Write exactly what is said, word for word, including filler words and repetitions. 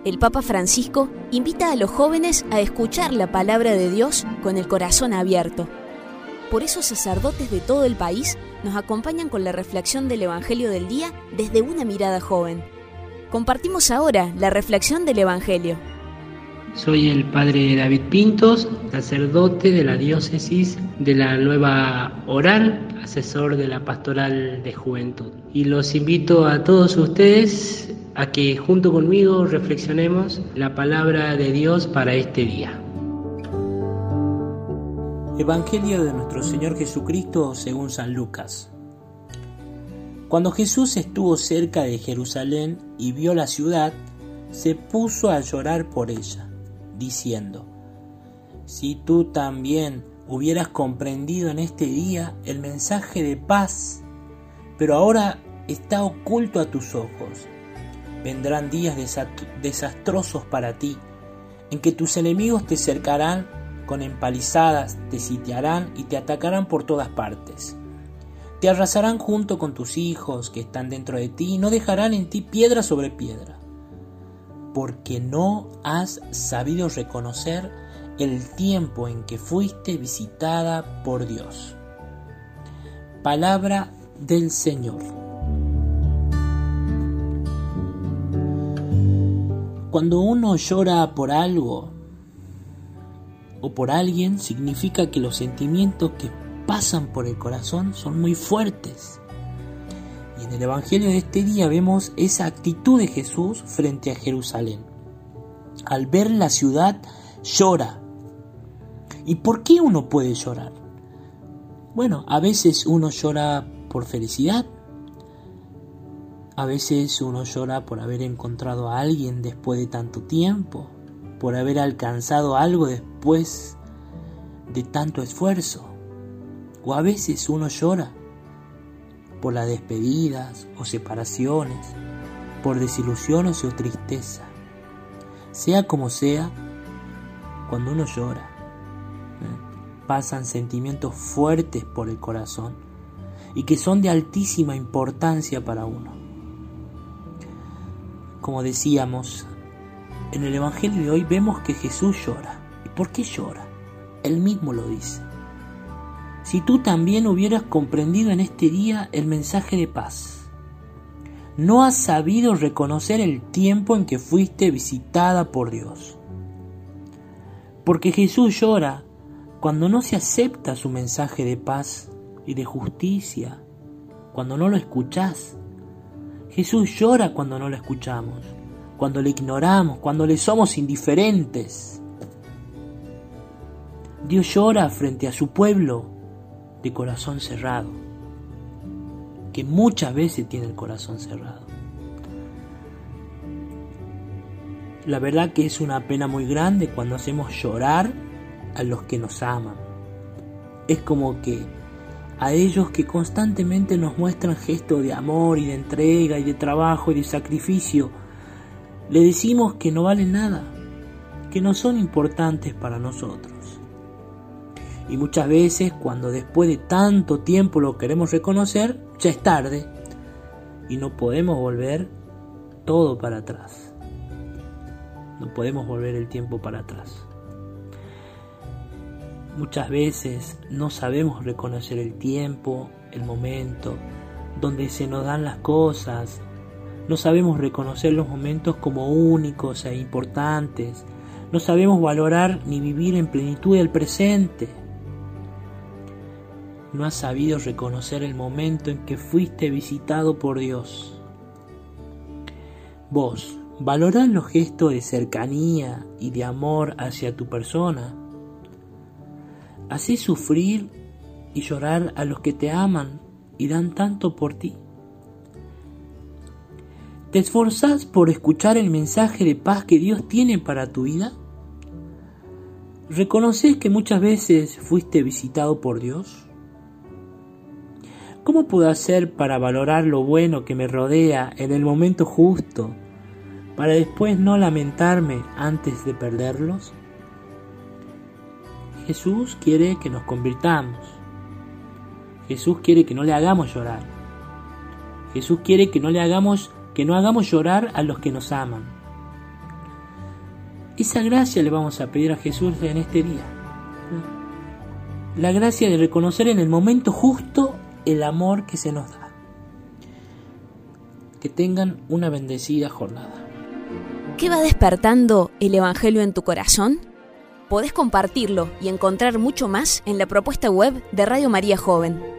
el Papa Francisco invita a los jóvenes a escuchar la palabra de Dios con el corazón abierto. Por eso sacerdotes de todo el país nos acompañan con la reflexión del Evangelio del día desde una mirada joven. Compartimos ahora la reflexión del Evangelio. Soy el padre David Pintos, sacerdote de la diócesis de la Nueva Oral, asesor de la Pastoral de Juventud. Y los invito a todos ustedes a que junto conmigo reflexionemos la palabra de Dios para este día. Evangelio de nuestro Señor Jesucristo según San Lucas. Cuando Jesús estuvo cerca de Jerusalén y vio la ciudad, se puso a llorar por ella, diciendo: si tú también hubieras comprendido en este día el mensaje de paz, pero ahora está oculto a tus ojos. Vendrán días desastrosos para ti, en que tus enemigos te cercarán con empalizadas, te sitiarán y te atacarán por todas partes. Te arrasarán junto con tus hijos que están dentro de ti y no dejarán en ti piedra sobre piedra, porque no has sabido reconocer el tiempo en que fuiste visitada por Dios. Palabra del Señor. Cuando uno llora por algo o por alguien, significa que los sentimientos que pasan por el corazón son muy fuertes. Y en el Evangelio de este día vemos esa actitud de Jesús frente a Jerusalén. Al ver la ciudad, llora. ¿Y por qué uno puede llorar? Bueno, a veces uno llora por felicidad. A veces uno llora por haber encontrado a alguien después de tanto tiempo, por haber alcanzado algo después de tanto esfuerzo. O a veces uno llora por las despedidas o separaciones, por desilusiones o tristeza. Sea como sea, cuando uno llora, ¿eh? pasan sentimientos fuertes por el corazón y que son de altísima importancia para uno. Como decíamos, en el Evangelio de hoy vemos que Jesús llora. ¿Y por qué llora? Él mismo lo dice. Si tú también hubieras comprendido en este día el mensaje de paz, no has sabido reconocer el tiempo en que fuiste visitada por Dios. Porque Jesús llora cuando no se acepta su mensaje de paz y de justicia, cuando no lo escuchás. Jesús llora cuando no lo escuchamos, cuando le ignoramos, cuando le somos indiferentes. Dios llora frente a su pueblo de corazón cerrado, que muchas veces tiene el corazón cerrado. La verdad que es una pena muy grande cuando hacemos llorar a los que nos aman. Es como que a ellos que constantemente nos muestran gestos de amor y de entrega y de trabajo y de sacrificio, le decimos que no valen nada, que no son importantes para nosotros. Y muchas veces, cuando después de tanto tiempo lo queremos reconocer, ya es tarde y no podemos volver todo para atrás. No podemos volver el tiempo para atrás. Muchas veces no sabemos reconocer el tiempo, el momento, donde se nos dan las cosas. No sabemos reconocer los momentos como únicos e importantes. No sabemos valorar ni vivir en plenitud el presente. No has sabido reconocer el momento en que fuiste visitado por Dios. Vos, valorás los gestos de cercanía y de amor hacia tu persona. Hacés sufrir y llorar a los que te aman y dan tanto por ti. ¿Te esforzás por escuchar el mensaje de paz que Dios tiene para tu vida? ¿Reconoces que muchas veces fuiste visitado por Dios? ¿Cómo puedo hacer para valorar lo bueno que me rodea en el momento justo, para después no lamentarme antes de perderlos? Jesús quiere que nos convirtamos. Jesús quiere que no le hagamos llorar. Jesús quiere que no le hagamos, que no hagamos llorar a los que nos aman. Esa gracia le vamos a pedir a Jesús en este día. La gracia de reconocer en el momento justo el amor que se nos da. Que tengan una bendecida jornada. ¿Qué va despertando el Evangelio en tu corazón? Podés compartirlo y encontrar mucho más en la propuesta web de Radio María Joven.